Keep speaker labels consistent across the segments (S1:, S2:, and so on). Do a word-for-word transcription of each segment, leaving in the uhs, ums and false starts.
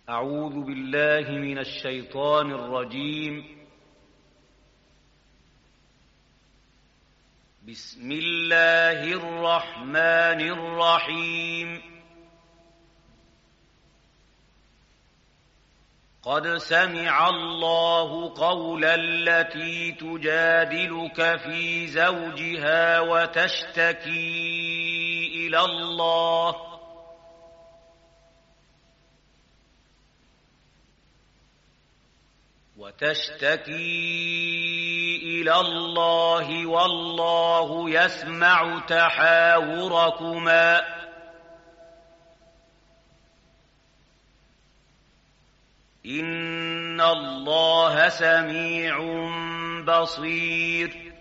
S1: أعوذ بالله من الشيطان الرجيم. بسم الله الرحمن الرحيم. قد سمع الله قول التي تجادلك في زوجها وتشتكي إلى الله وتشتكي إلى الله والله يسمع تحاوركما إن الله سميع بصير.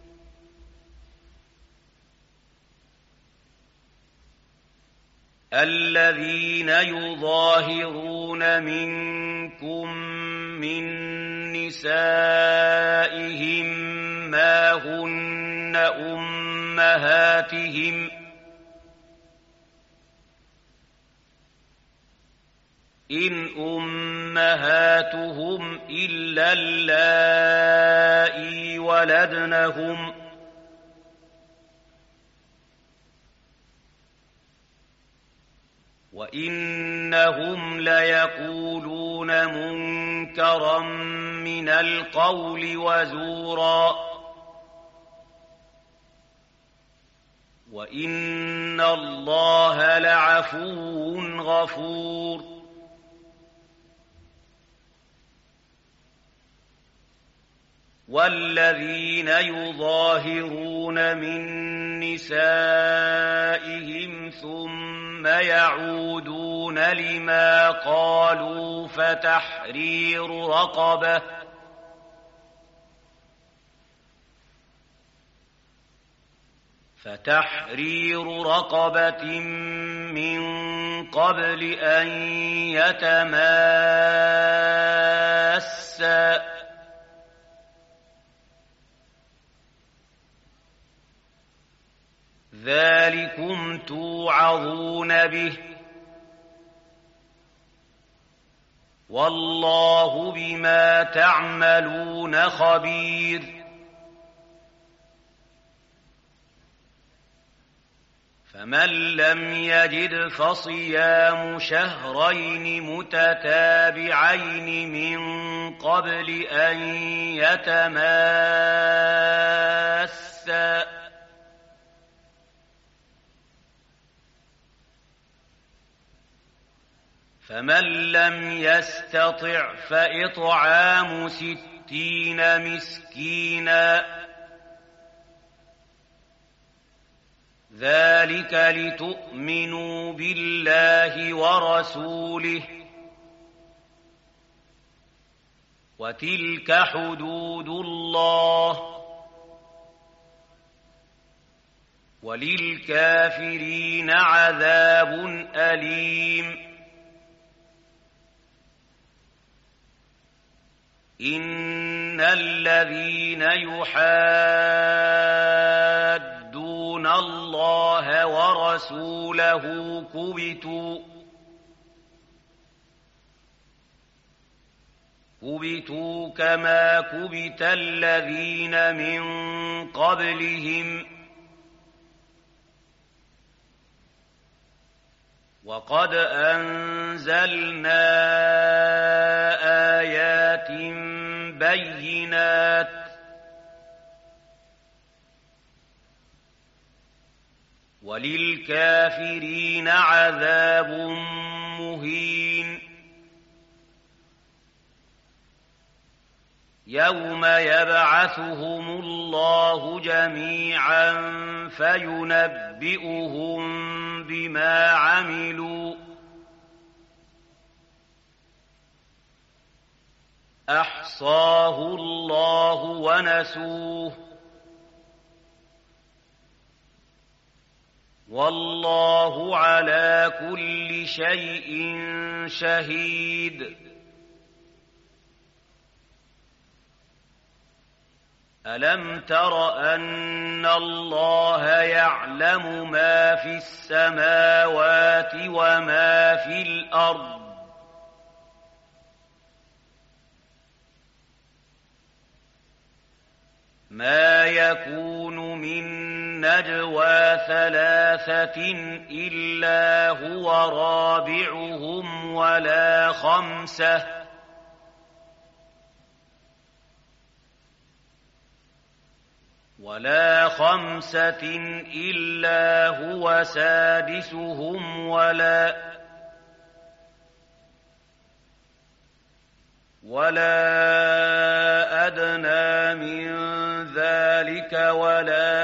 S1: الذين يظاهرون منكم من نسائهم ما هن أمهاتهم إن أمهاتهم إلا اللائي ولدنهم وإنهم ليقولون منكرا من القول وزورا وإن الله لعفو غفور. والذين يظاهرون من نسائهم ثم يعودون لما قالوا فتحرير رقبة فتحرير رقبة من قبل أن يتماسا ذلكم توعظون به والله بما تعملون خبير. فمن لم يجد فصيام شهرين متتابعين من قبل أن يتماسا فمن لم يستطع فإطعام ستين مسكينا ذلك لتؤمنوا بالله ورسوله وتلك حدود الله وللكافرين عذاب أليم. إن الذين يحادون الله ورسوله كبتوا كبتوا كما كبت الذين من قبلهم وقد أنزلنا آيات بينات وللكافرين عذاب مهين. يوم يبعثهم الله جميعا فينبئهم بما عملوا أحصاه الله ونسوه والله على كل شيء شهيد. ألم تر أن الله يعلم ما في السماوات وما في الأرض ما يكون من نجوى ثلاثة إلا هو رابعهم ولا خمسة ولا خمسة إلا هو سادسهم ولا ولا أدنى من ذلك ولا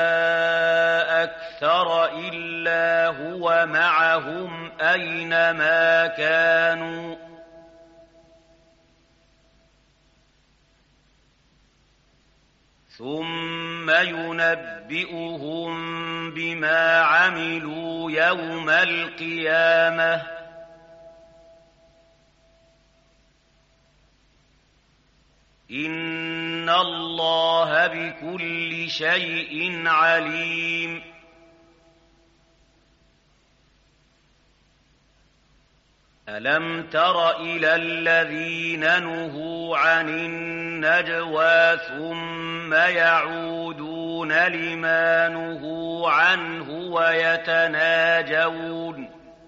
S1: أكثر إلا هو معهم أينما كانوا ثم ينبئهم بما عملوا يوم القيامة إن الله بكل شيء عليم ألم تر إلى الذين نهوا عن النجوى ثم يعودون لما نهوا عنه ويتناجون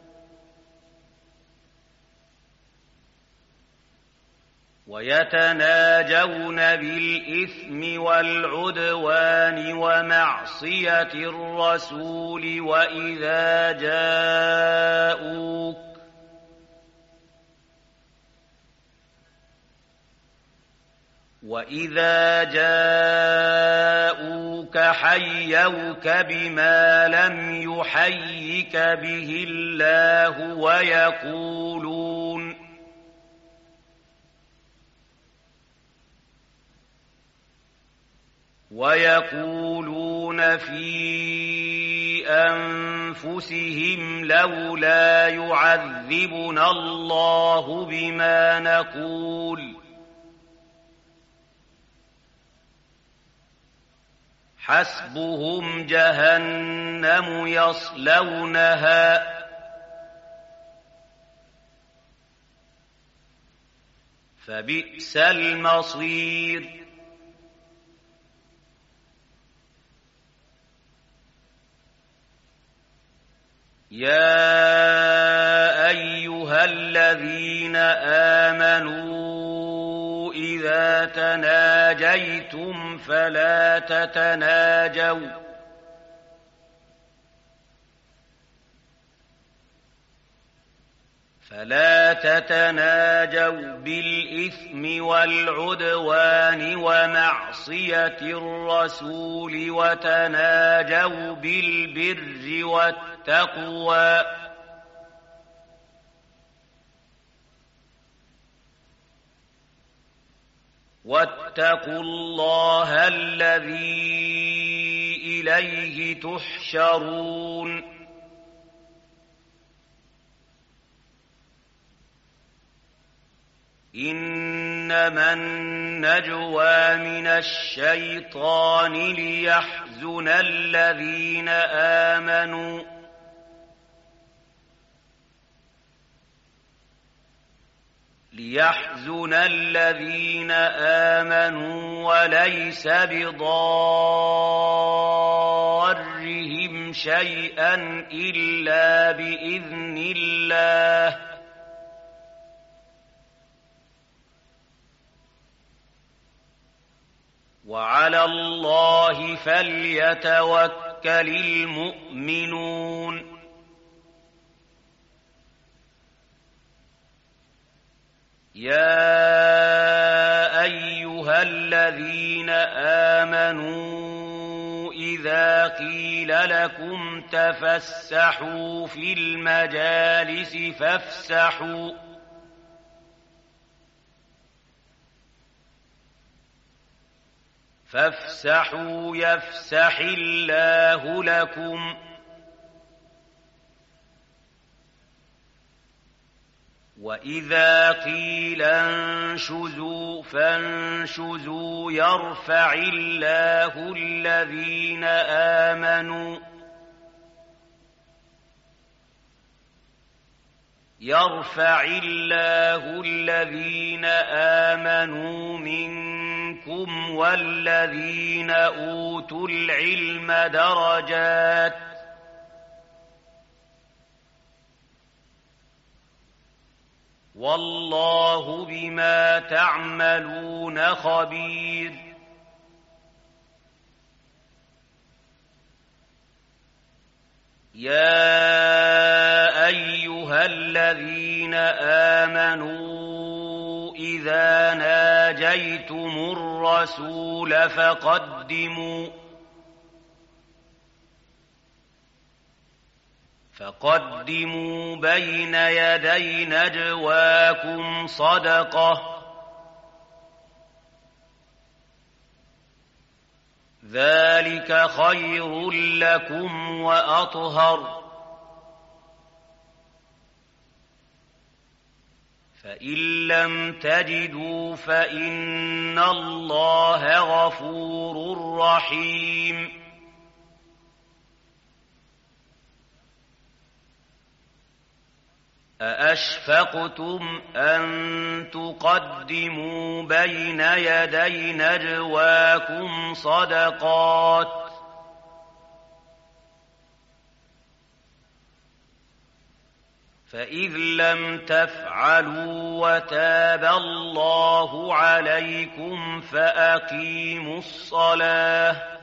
S1: ويتناجون بالإثم والعدوان ومعصية الرسول وإذا جاءوك وإذا جاءوك حيوك بما لم يحيك به الله ويقولون ويقولون في أنفسهم لولا يعذبنا الله بما نقول حسبهم جهنم يصلونها فبئس المصير يا أيها الذين آمنوا إذا تناجيتم فلا تتناجوا فلا تتناجوا بالإثم والعدوان ومعصية الرسول وتناجوا بالبر والتقوى واتقوا الله الذي إليه تحشرون إنما النجوى من الشيطان ليحزن الذين آمنوا ليحزن الذين آمنوا وليس بضارهم شيئا إلا بإذن الله وعلى الله فليتوكل المؤمنون يا أيها الذين آمنوا إذا قيل لكم تفسحوا في المجالس فافسحوا فافسحوا يفسح الله لكم وإذا قيل انشزوا فانشزوا يرفع الله الذين آمنوا يرفع الله الذين آمنوا منكم منكم والذين أوتوا العلم درجات والله بما تعملون خبير يا أيها الذين آمنوا إذا ناجيتم الرسول فقدموا فقدموا بين يدي نجواكم صدقة ذلك خير لكم وأطهر فإن لم تجدوا فإن الله غفور رحيم أأشفقتم أن تقدموا بين يدي نجواكم صدقات فإذ لم تفعلوا وتاب الله عليكم فأقيموا الصلاة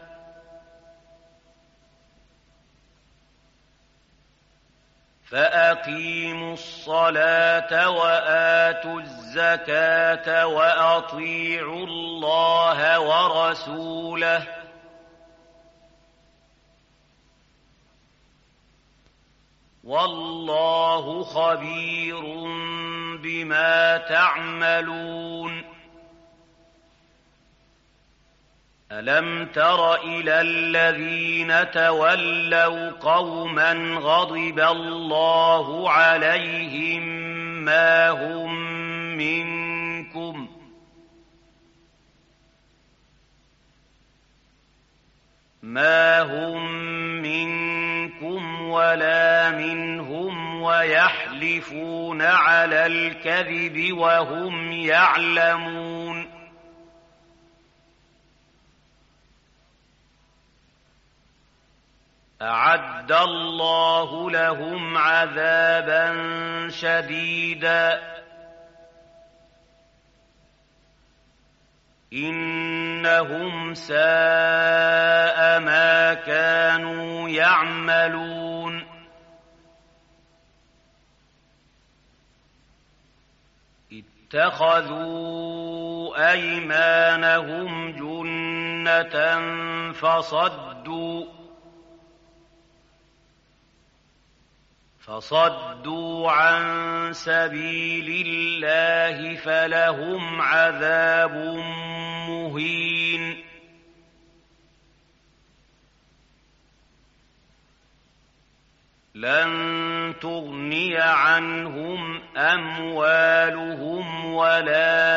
S1: فأقيموا الصلاة وآتوا الزكاة وأطيعوا الله ورسوله والله خبير بما تعملون ألم تر إلى الذين تولوا قوما غضب الله عليهم ما هم منكم ما هم منكم ولا منهم ويحلفون على الكذب وهم يعلمون أعد الله لهم عذابا شديدا إنهم ساء ما كانوا يعملون اتخذوا أيمانهم جنة فصدوا فصدوا عن سبيل الله فلهم عذاب مهين لن تغني عنهم أموالهم ولا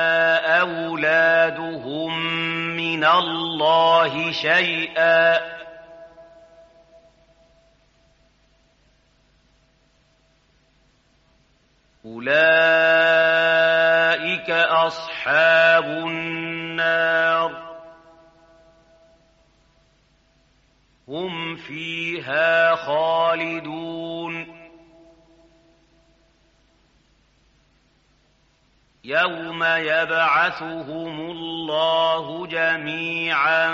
S1: أولادهم من الله شيئا أولئك أصحاب النار هم فيها خالدون يوم يبعثهم الله جميعا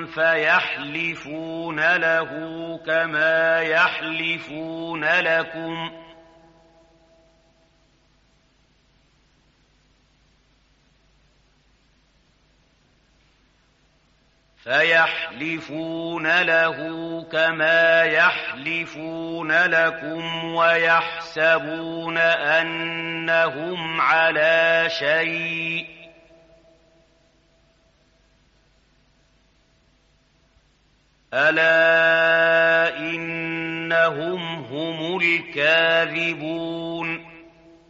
S1: فيحلفون له كما يحلفون لكم فيحلفون له كما يحلفون لكم ويحسبون أنهم على شيء ألا إنهم هم الكاذبون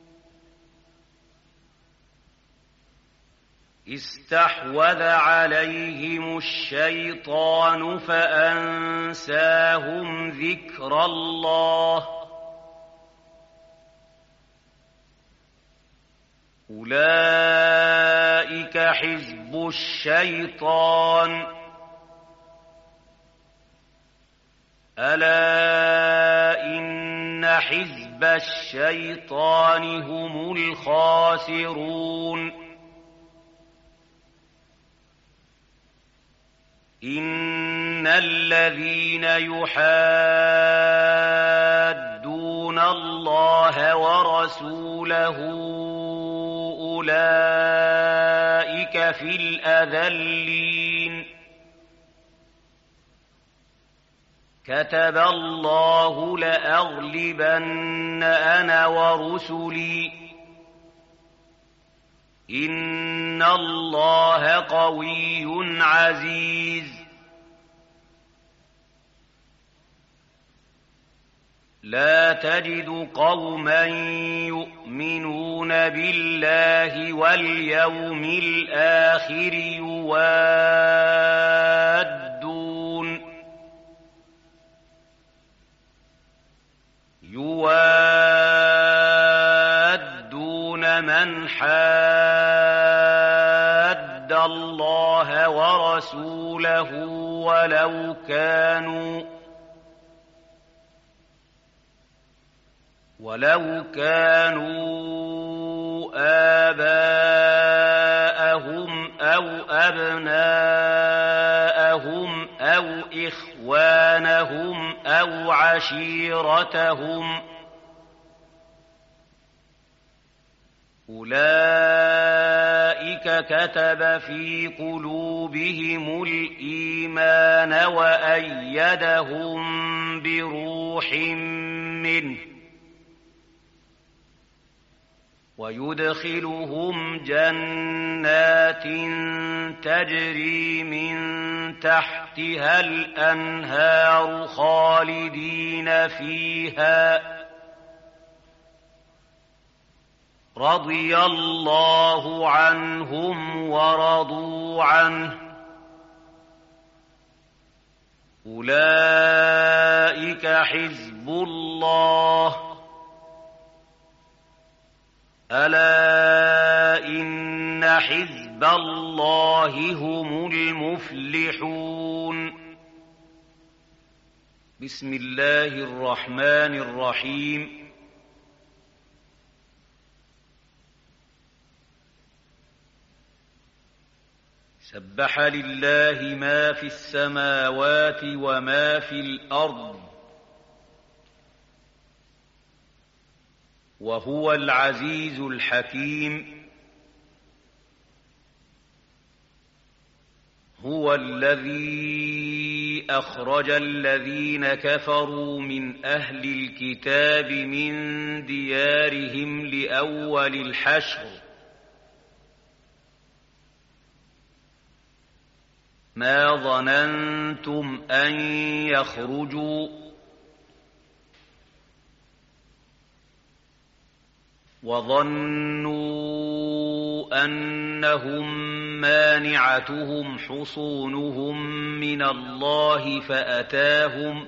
S1: استحوذ عليهم الشيطان فأنساهم ذكر الله أولئك حزب الشيطان ألا إن حزب الشيطان هم الخاسرون إن الذين يحادون الله ورسوله أولئك في الأذلين كتب الله لأغلبن أنا ورسلي إن الله قوي عزيز لا تجد قوما يؤمنون بالله واليوم الآخر يوادون يوادون من حاد الله ورسوله ولو كانوا ولو كانوا آباءهم أو أبناءهم أو إخوانهم أو عشيرتهم أولئك كتب في قلوبهم الإيمان وأيدهم بروح منه ويدخلهم جنات تجري من تحتها الأنهار خالدين فيها رضي الله عنهم ورضوا عنه أولئك حزب الله ألا إن حزب الله هم المفلحون بسم الله الرحمن الرحيم سبح لله ما في السماوات وما في الأرض وهو العزيز الحكيم هو الذي أخرج الذين كفروا من أهل الكتاب من ديارهم لأول الحشر ما ظننتم أن يخرجوا وظنوا أنهم مانعتهم حصونهم من الله فأتاهم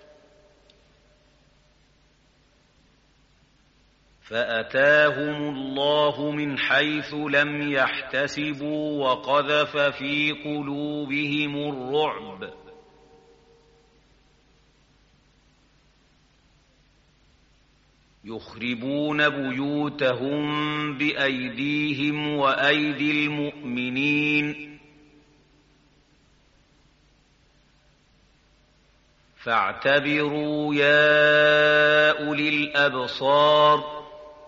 S1: فأتاهم الله من حيث لم يحتسبوا وقذف في قلوبهم الرعب يخربون بيوتهم بأيديهم وأيدي المؤمنين فاعتبروا يا أولي الأبصار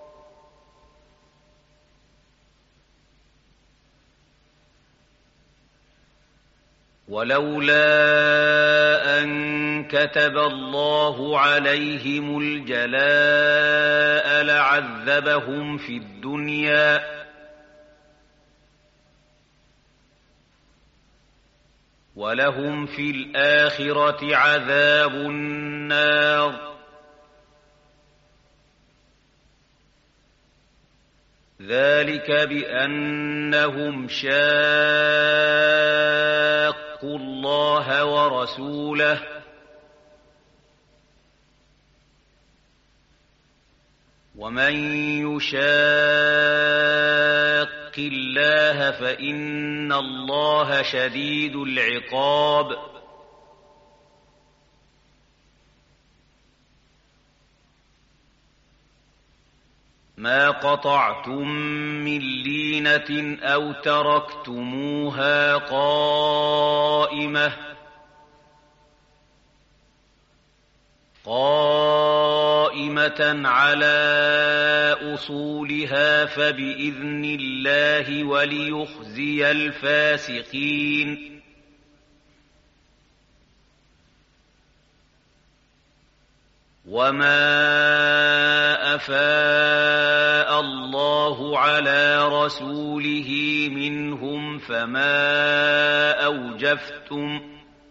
S1: ولولا أن كتب الله عليهم الجلاء لعذبهم في الدنيا ولهم في الآخرة عذاب النار ذلك بأنهم شاقوا الله ورسوله ومن يشاق يتق الله فإن الله شديد العقاب ما قطعتم من لينة أو تركتموها قائمة قائمة على أصولها فبإذن الله وليخزي الفاسقين وما أفاء الله على رسوله منهم فما أوجفتم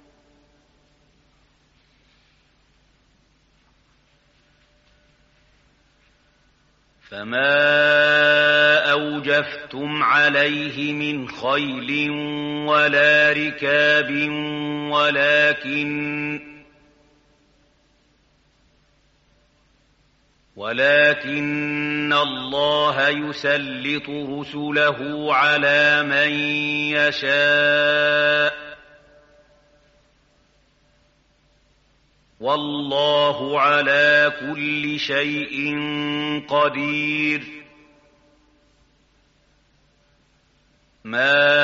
S1: فما أوجفتم عليه من خيل ولا ركاب ولكن ولكن الله يسلط رسله على من يشاء والله على كل شيء قدير ما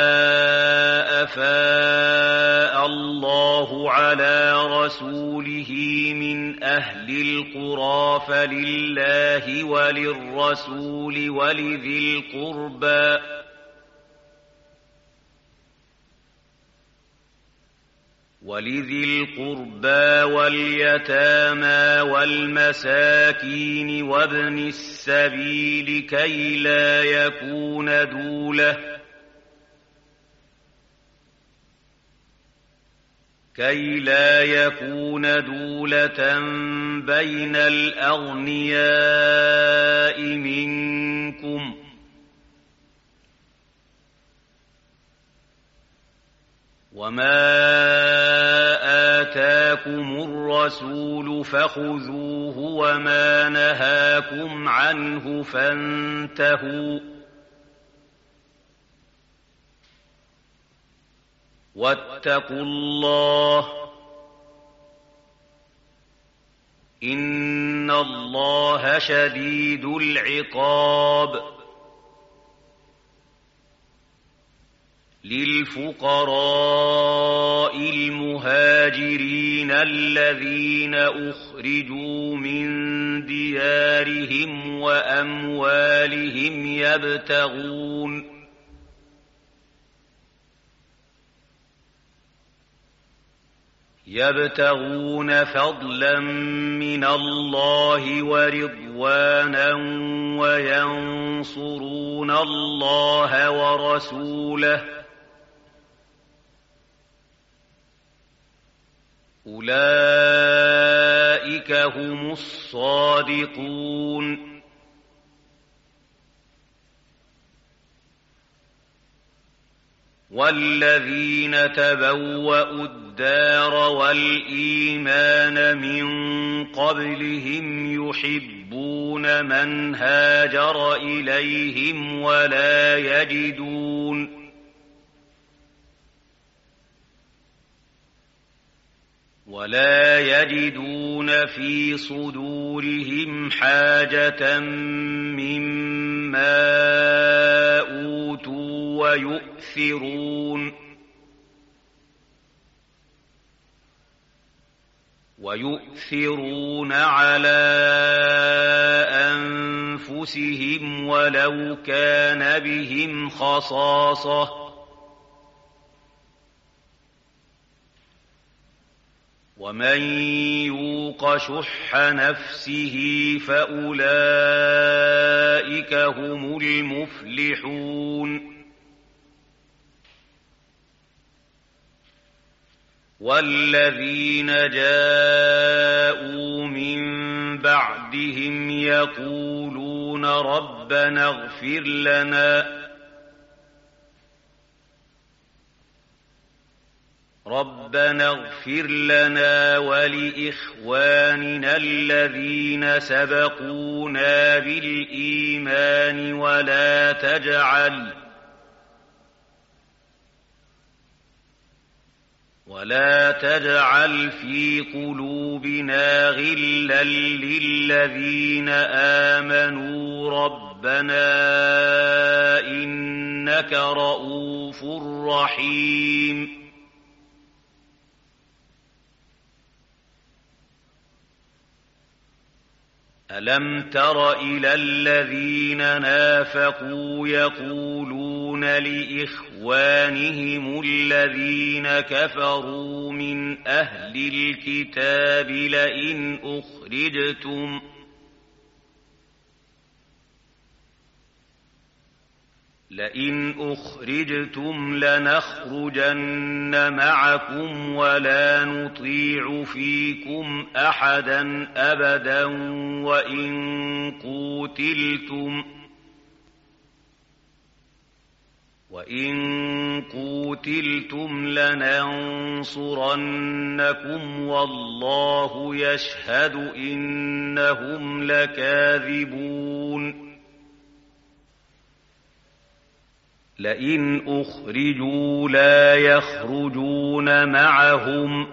S1: أفاء الله على رسوله من أهل القرى فلله وللرسول ولذي القربى ولذي القربى واليتامى والمساكين وابن السبيل كي لا يكون دولة كي لا يكون دولة بين الأغنياء منكم وما آتاكم الرسول فخذوه وما نهاكم عنه فانتهوا واتقوا الله إن الله شديد العقاب للفقراء المهاجرين الذين أخرجوا من ديارهم وأموالهم يبتغون يبتغون فضلا من الله ورضوانا وينصرون الله ورسوله أولئك هم الصادقون والذين تبوأوا الدار والإيمان من قبلهم يحبون من هاجر إليهم ولا يجدون ولا يجدون في صدورهم حاجة مما أوتوا ويؤثرون ويؤثرون على أنفسهم ولو كان بهم خصاصة ومن يوق شح نفسه فأولئك هم المفلحون والذين جاءوا من بعدهم يقولون ربنا اغفر لنا ربنا اغفر لنا ولإخواننا الذين سبقونا بالإيمان ولا تجعل ولا تجعل في قلوبنا غلا للذين آمنوا ربنا إنك رءوف رحيم ألم تر إلى الذين نافقوا يقولون لإخوانهم الذين كفروا من أهل الكتاب لئن أخرجتم لئن أخرجتم لنخرجن معكم ولا نطيع فيكم أحدا أبدا وإن قوتلتم وإن قوتلتم لننصرنكم والله يشهد إنهم لكاذبون لئن أخرجوا لا يخرجون معهم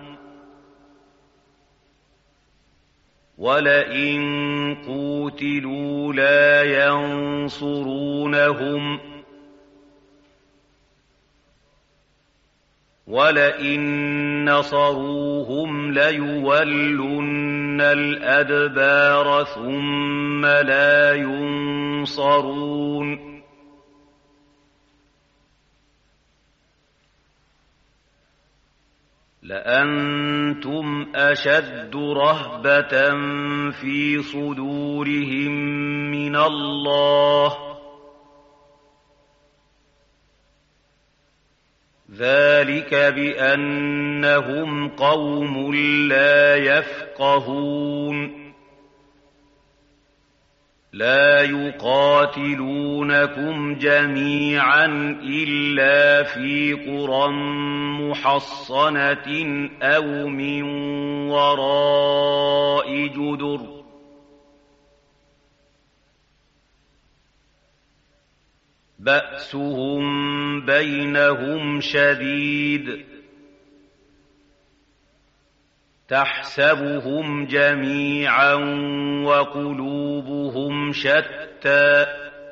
S1: ولئن قوتلوا لا ينصرونهم ولئن نصروهم ليولن الأدبار ثم لا ينصرون لأنتم أشد رهبة في صدورهم من الله ذلك بأنهم قوم لا يفقهون لا يقاتلونكم جميعا إلا في قرى محصنة أو من وراء جدر بأسهم بينهم شديد تحسبهم جميعا وقلوبهم شتى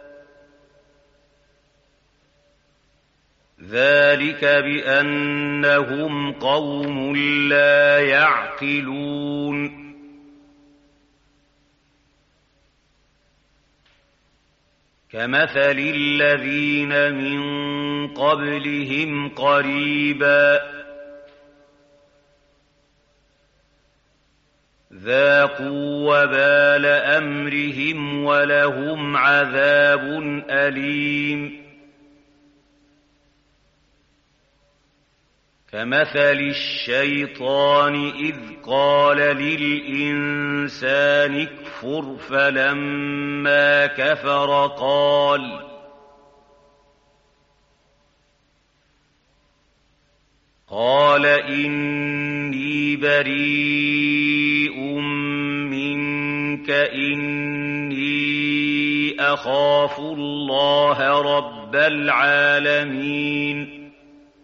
S1: ذلك بأنهم قوم لا يعقلون كمثل الذين من قبلهم قريبا ذاقوا وبال أمرهم ولهم عذاب أليم كمثل الشيطان إذ قال للإنسان اكفر فلما كفر قال قال إني بريء منك إني أخاف الله رب العالمين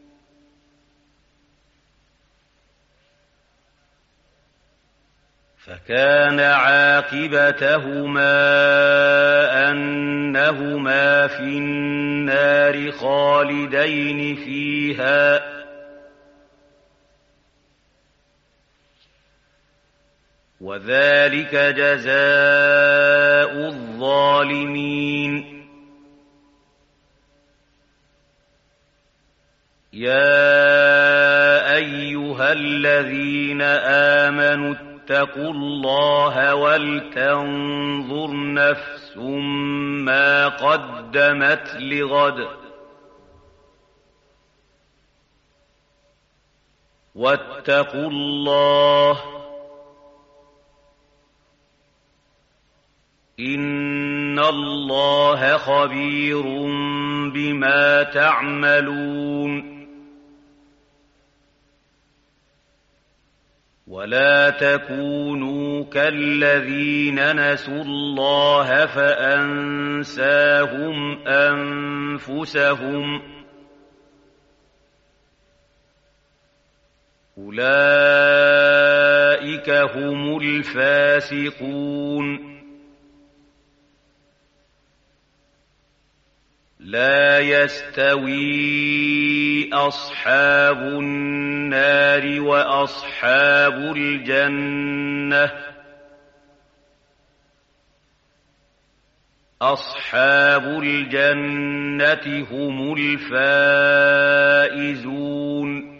S1: فكان عاقبتهما أنهما في النار خالدين فيها وذلك جزاء الظالمين يا أيها الذين آمنوا اتقوا الله ولتنظر نفس ما قدمت لغد واتقوا الله إن الله خبير بما تعملون ولا تكونوا كالذين نسوا الله فأنساهم أنفسهم أولئك هم الفاسقون لا يستوي أصحاب النار وأصحاب الجنة أصحاب الجنة هم الفائزون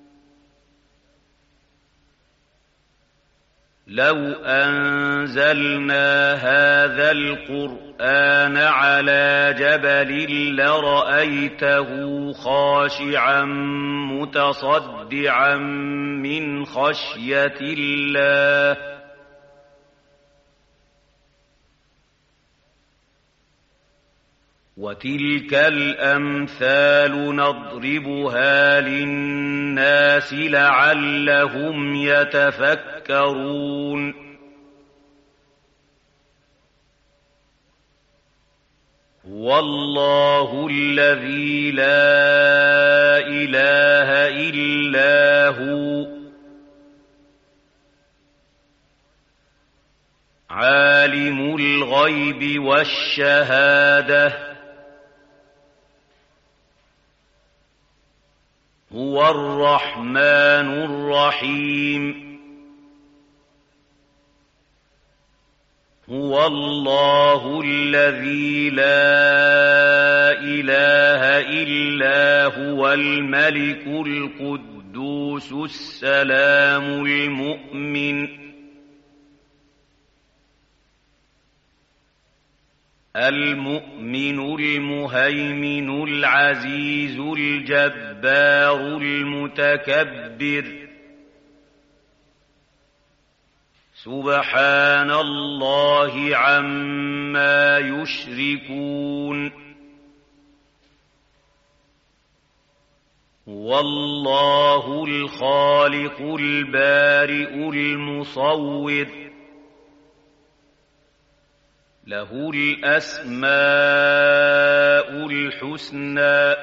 S1: لو أنزلنا هذا القرآن على جبل لرأيته خاشعا متصدعا من خشية الله وتلك الأمثال نضربها للناس لعلهم يتفكرون هو الله الذي لا إله إلا هو عالم الغيب والشهادة هو الرحمن الرحيم هو الله الذي لا إله إلا هو الملك القدوس السلام المؤمن المؤمن المهيمن العزيز الجبار المتكبر سبحان الله عما يشركون هو الله الخالق البارئ المصور له الأسماء الحسنى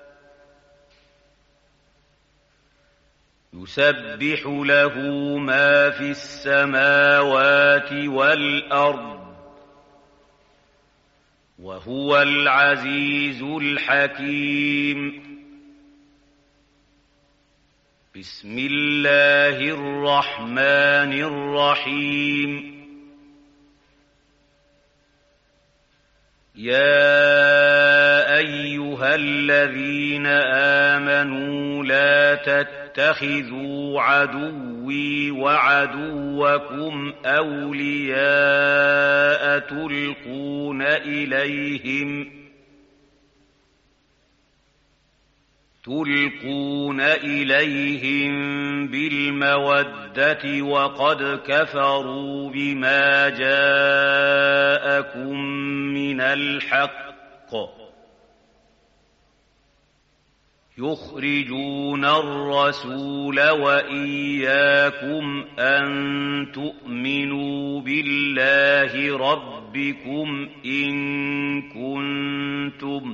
S1: يسبح له ما في السماوات والأرض وهو العزيز الحكيم بسم الله الرحمن الرحيم يا أيها الذين آمنوا لا تتخذوا عدوي وعدوكم أولياء تلقون إليهم تلقون إليهم بالمودة وقد كفروا بما جاءكم من الحق يخرجون الرسول وإياكم أن تؤمنوا بالله ربكم إن كنتم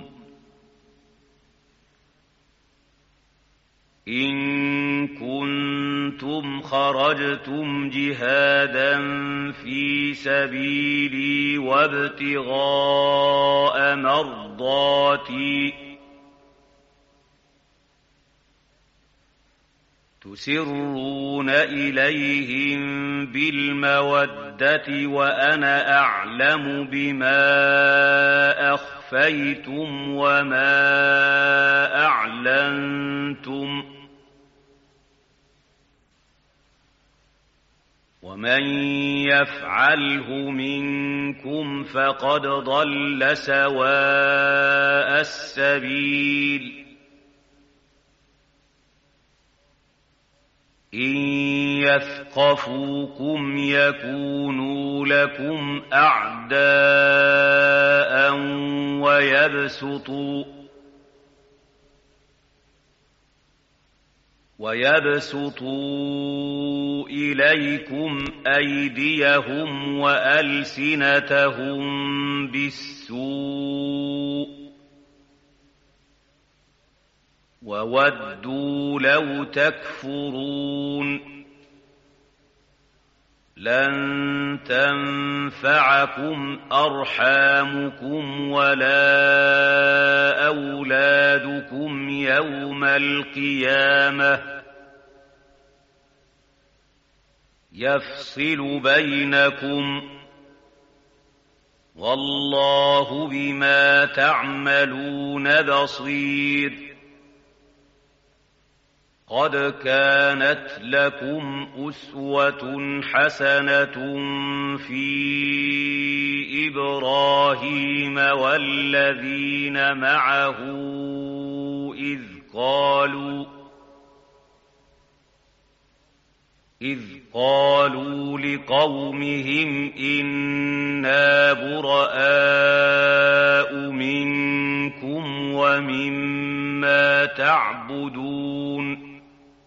S1: إن كنتم خرجتم جهادا في سبيلي وابتغاء مرضاتي تسرون إليهم بالمودة وأنا أعلم بما أخفيتم وما أعلنتم ومن يفعله منكم فقد ضل سواء السبيل إن يثقفوكم يكونوا لكم أعداء ويبسطوا ويبسطوا إليكم أيديهم وألسنتهم بالسوء وودوا لو تكفرون لن تنفعكم أرحامكم ولا أولادكم يوم القيامة يفصل بينكم والله بما تعملون بصير قد كانت لكم أسوة حسنة في إبراهيم والذين معه إذ قالوا إذ قالوا لقومهم إنا براء منكم ومما تعبدون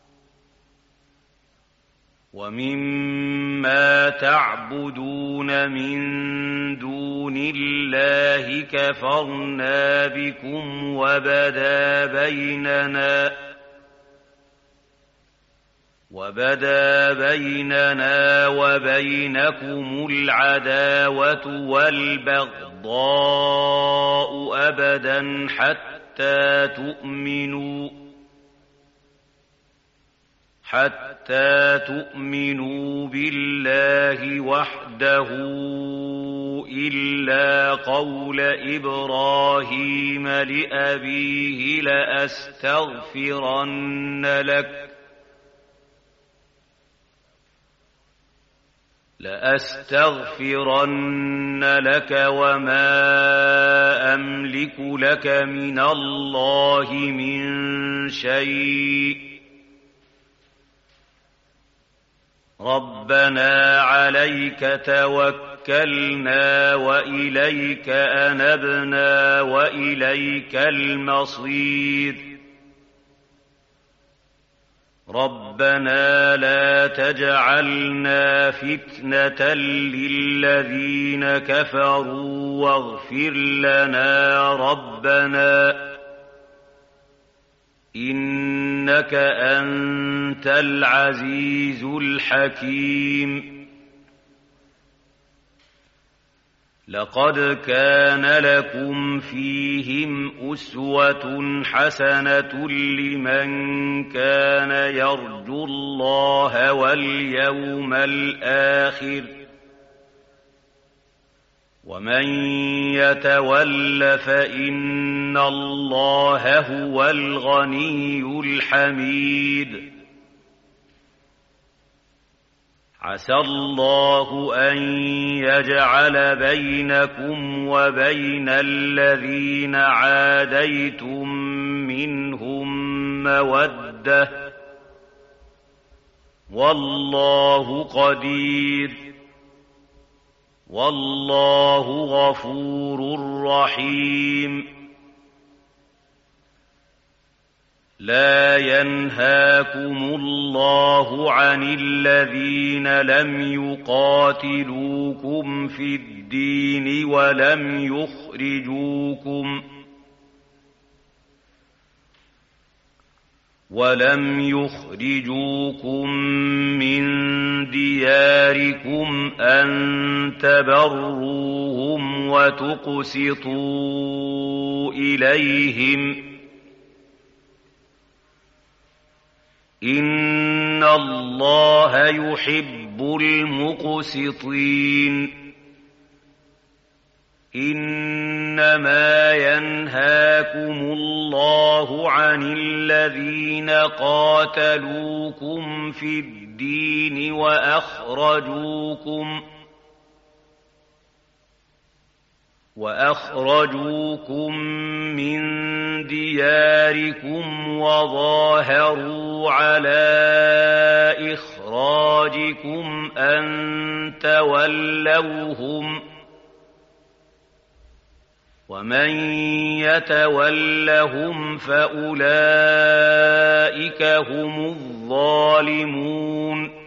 S1: ومما تعبدون من دون الله كفرنا بكم وبدا بيننا وبدا بيننا وبينكم العداوة والبغضاء أبدا حتى تؤمنوا حتى تؤمنوا بالله وحده إلا قول إبراهيم لأبيه لأستغفرن لك لأستغفرن لك وما أملك لك من الله من شيء ربنا عليك توكلنا وإليك أنبنا وإليك المصير ربنا لا تجعلنا فتنة للذين كفروا واغفر لنا ربنا إنك أنت العزيز الحكيم لقد كان لكم فيهم أسوة حسنة لمن كان يرجو الله واليوم الآخر ومن يتول فإن الله هو الغني الحميد عسى الله أن يجعل بينكم وبين الذين عاديتم منهم مودة والله قدير والله غفور رحيم لا ينهاكم الله عن الذين لم يقاتلوكم في الدين ولم يخرجوكم ولم يخرجوكم من دياركم أن تبروهم وتقسطوا إليهم إن الله يحب المقسطين إنما ينهاكم الله عن الذين قاتلوكم في الدين وأخرجوكم وأخرجوكم من دياركم وظاهروا على إخراجكم أن تولوهم ومن يتولهم فأولئك هم الظالمون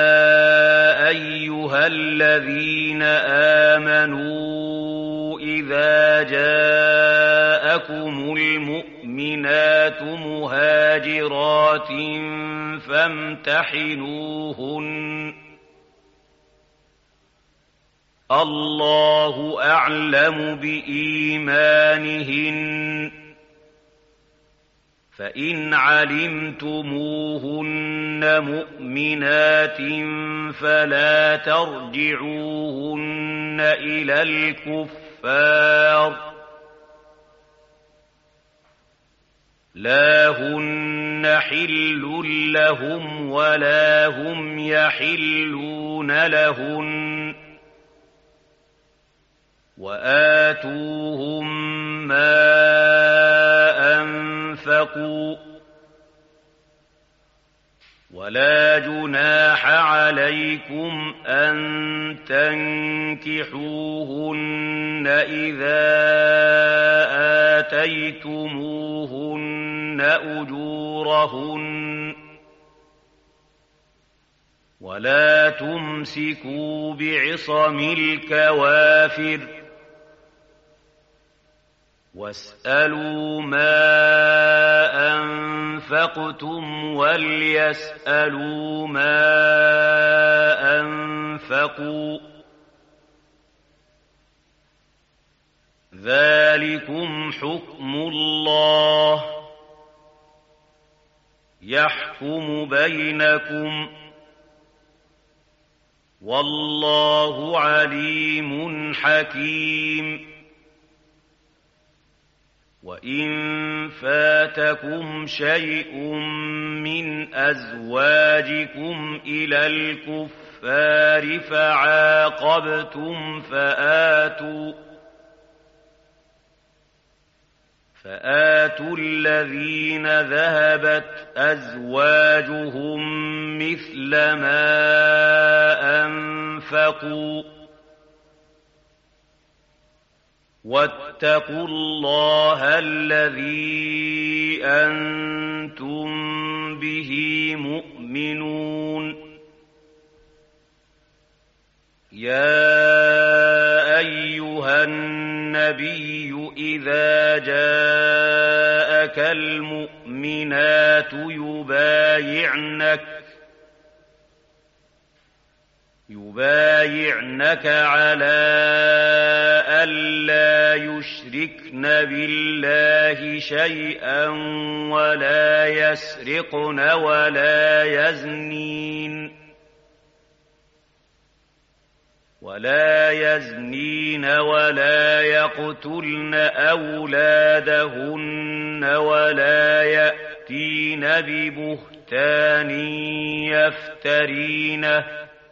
S1: يا أيها الذين آمنوا إذا إِذَا جَاءَكُمُ الْمُؤْمِنَاتُ مُهَاجِرَاتٍ فَامْتَحِنُوهُنَّ ۖ اللَّهُ أَعْلَمُ بِإِيمَانِهِنَّ ۖ فَإِنْ عَلِمْتُمُوهُنَّ مُؤْمِنَاتٍ فَلَا تَرْجِعُوهُنَّ إِلَى الْكُفَّارِ، لَا هُنَّ حِلٌّ لَّهُمْ وَلَا هُمْ يَحِلُّونَ لَهُنَّ، وَآتُوهُم مَّا أَنفَقُوا ۚ وَلَا جُنَاحَ عَلَيْكُمْ أَن تَنكِحُوهُنَّ إِذَا آتَيْتُمُوهُنَّ أُجُورَهُنَّ ۚ وَلَا تُمْسِكُوا بِعِصَمِ الْكَوَافِرِ، وَاسْأَلُوا مَا أَنفَقْتُمْ وَلْيَسْأَلُوا مَا أَنفَقُوا ۚ ذَٰلِكُمْ حُكْمُ اللَّهِ ۖ يَحْكُمُ بَيْنَكُمْ ۚ وَاللَّهُ عَلِيمٌ حَكِيمٌ. وَإِن فَاتَكُمْ شَيْءٌ مِّنْ أَزْوَاجِكُمْ إِلَى الْكُفَّارِ فَعَاقَبْتُمْ فَآتُوا فَآتُوا الَّذِينَ ذَهَبَتْ أَزْوَاجُهُم مِّثْلَ مَا أَنفَقُوا ۚ وَاتَّقُوا اللَّهَ الَّذِي أَنتُم بِهِ مُؤْمِنُونَ. يَا أَيُّهَا النَّبِيُّ إِذَا جَاءَكَ الْمُؤْمِنَاتُ يُبَايِعْنَكَ يُبَايِعْنَكَ عَلَىٰ أَن لَّا يُشْرِكْنَ بِاللَّهِ شَيْئًا وَلَا يَسْرِقْنَ وَلَا يَزْنِينَ وَلَا يَزْنِينَ وَلَا يَقْتُلْنَ أَوْلَادَهُنَّ وَلَا يَأْتِينَ بِبُهْتَانٍ يَفْتَرِينَهُ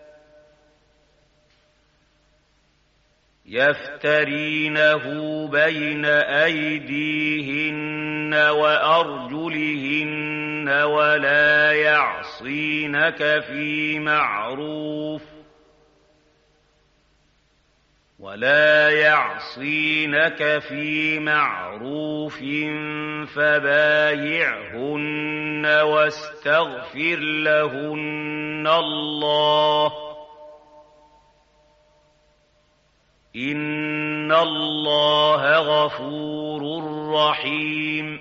S1: يَفْتَرِينَهُ بَيْنَ أَيْدِيهِنَّ وَأَرْجُلِهِنَّ وَلَا يَعْصِينَكَ فِي مَعْرُوفٍ وَلَا يَعْصِينَكَ فِي مَعْرُوفٍ فَبَايِعْهُنَّ وَاسْتَغْفِرْ لَهُنَّ اللَّهَ ۖ إِنَّ اللَّهَ غَفُورٌ رَّحِيمٌ.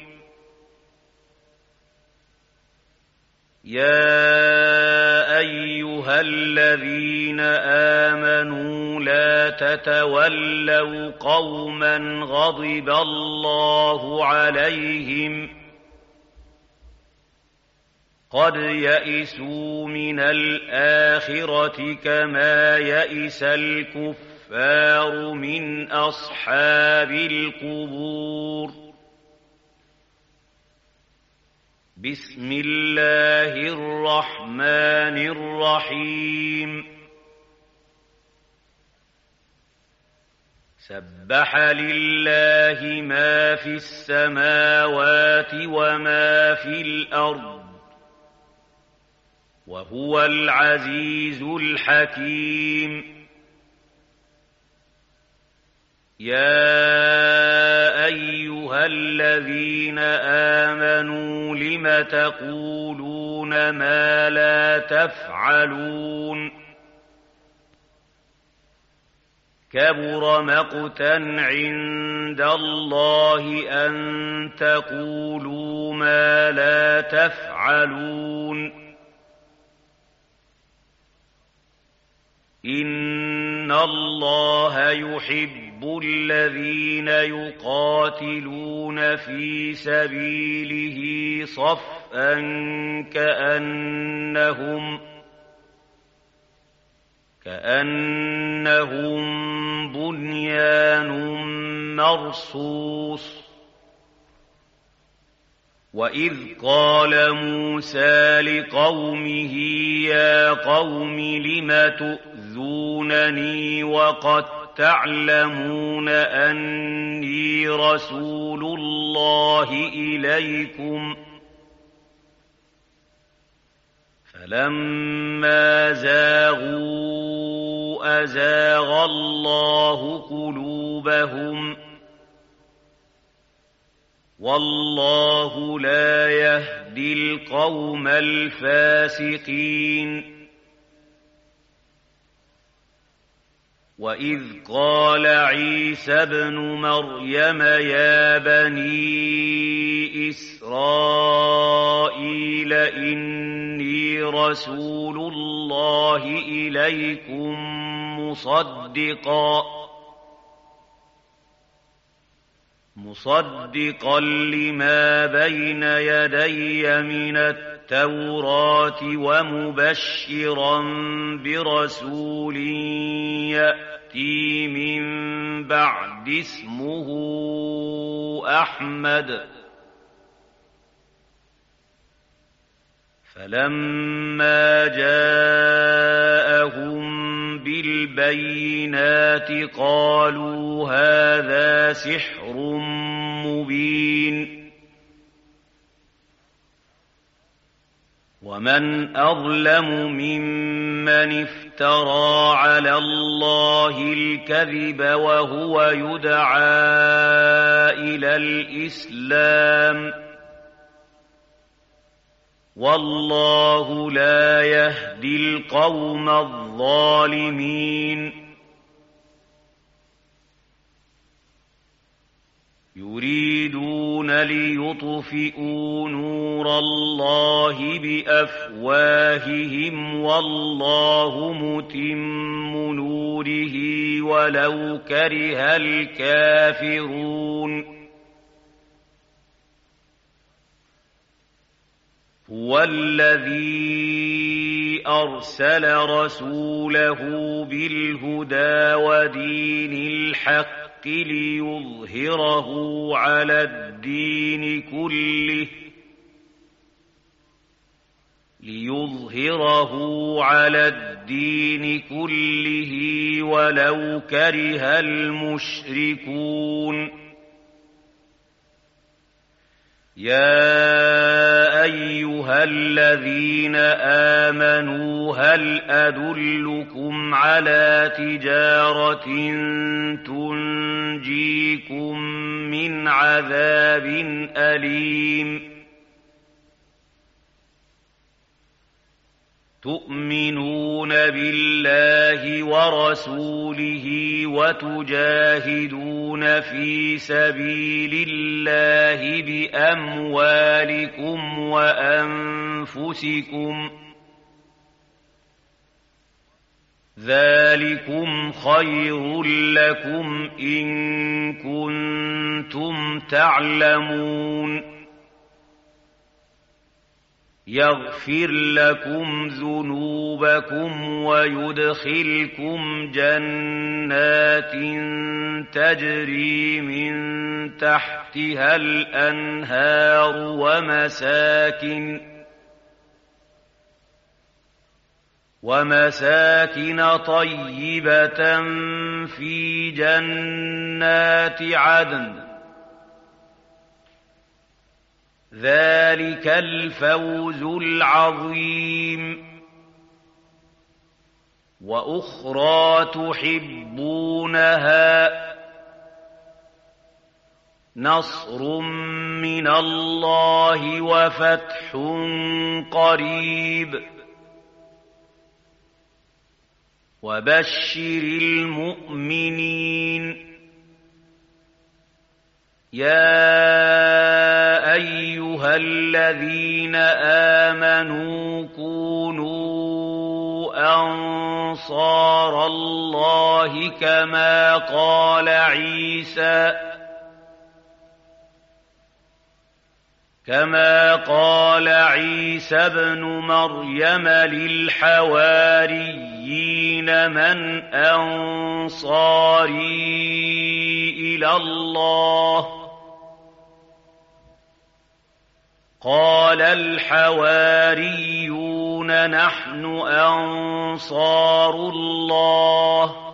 S1: يَا أَيُّهَا الَّذِينَ آمَنُوا لَا تَتَوَلَّوْا قَوْمًا غَضِبَ اللَّهُ عَلَيْهِمْ قَدْ يَئِسُوا مِنَ الْآخِرَةِ كَمَا يَئِسَ الْكُفَّارُ مِنْ أَصْحَابِ الْقُبُورِ. بسم الله الرحمن الرحيم. سبح لله ما في السماوات وما في الأرض وهو العزيز الحكيم. يا أيها الذين آمنوا لم تقولون ما لا تفعلون كبر مقتا عند الله أن تقولوا ما لا تفعلون إن الله يحب الذين يقاتلون في سبيله صفا كأنهم كأنهم بنيان مرصوص وإذ قال موسى لقومه يا قوم لم تؤذونني وقد تعلمون أني رسول الله إليكم فلما زاغوا أزاغ الله قلوبهم والله لا يهدي القوم الفاسقين وإذ قال عيسى ابن مريم يا بني إسرائيل إني رسول الله إليكم مصدقا مصدقا لما بين يدي من التوراة ومبشرا برسول يأتي من بعد اسمه أحمد فلما جاءهم بالبينات قالوا هذا سحر مبين ومن أظلم ممن افترى على الله الكذب وهو يدعى إلى الإسلام والله لا يهدي القوم الظالمين يريدون ليطفئوا نور الله بأفواههم والله متم نوره ولو كره الكافرون هو الذي أرسل رسوله بالهدى ودين الحق ليظهره على الدين كله ليظهره على الدين كله ولو كره المشركون يا أيها الذين آمنوا هل أدلكم على تجارة تنجيكم من عذاب أليم تؤمنون بالله ورسوله وتجاهدون في سبيل الله بأموالكم وأنفسكم ذلكم خير لكم إن كنتم تعلمون يغفر لكم ذنوبكم ويدخلكم جنات تجري من تحتها الأنهار ومساكن ومساكن طيبة في جنات عدن ذلك الفوز العظيم وأخرى تحبونها نصر من الله وفتح قريب وبشر المؤمنين يا أيها الذين آمنوا كونوا أنصار الله كما قال عيسى كما قال عيسى ابن مريم للحواريين من أنصاري إلى الله قال الحواريون نحن أنصار الله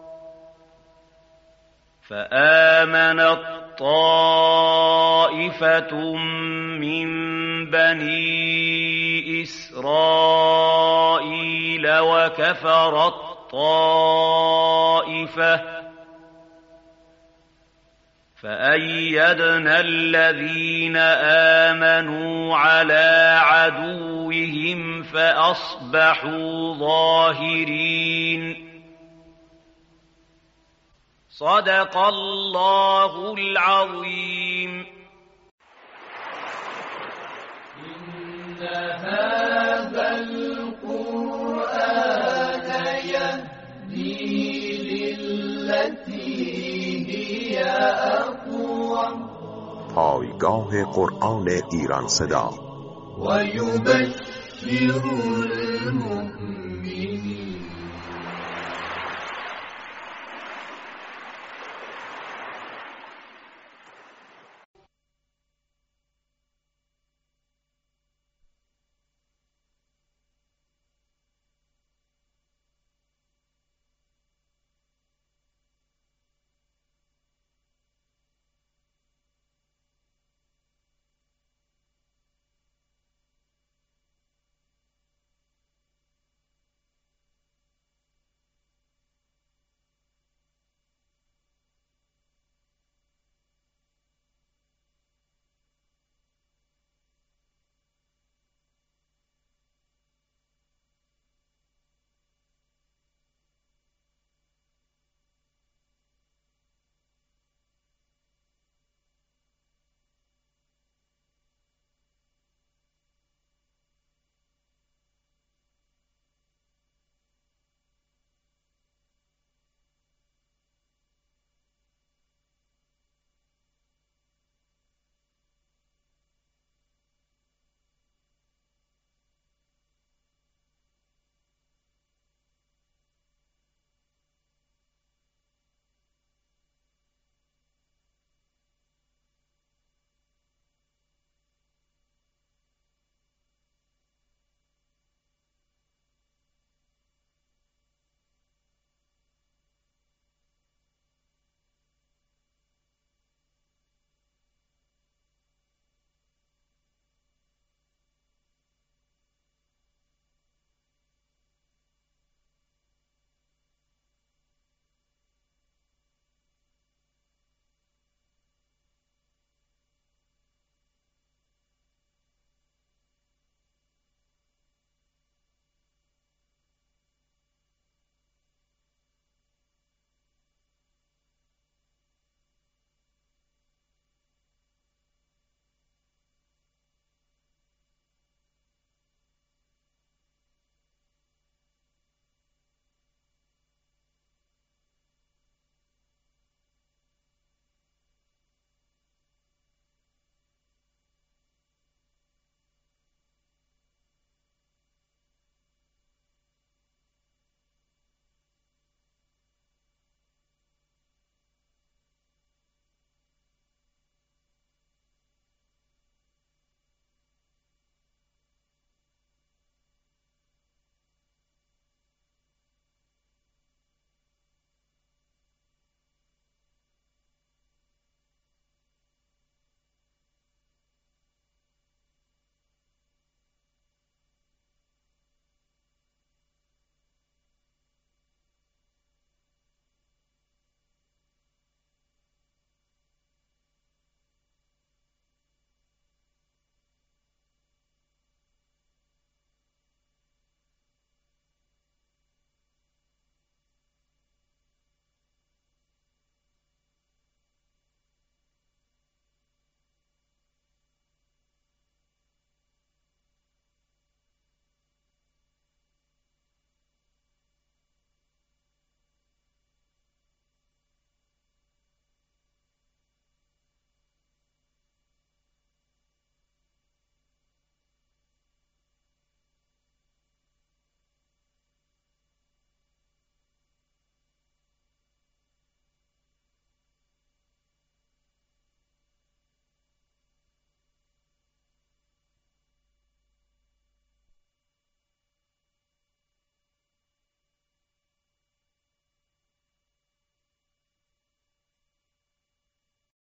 S1: فآمنت طائفة من بني إسرائيل وكفرت طائفة فأيدنا الذين آمنوا على عدوهم فأصبحوا ظاهرين صدق الله العظيم.
S2: إن هذا القرآن يهدي للتي هي أقوم
S3: پایگاه قرآن ایران صدا
S2: ويبشر المؤمنين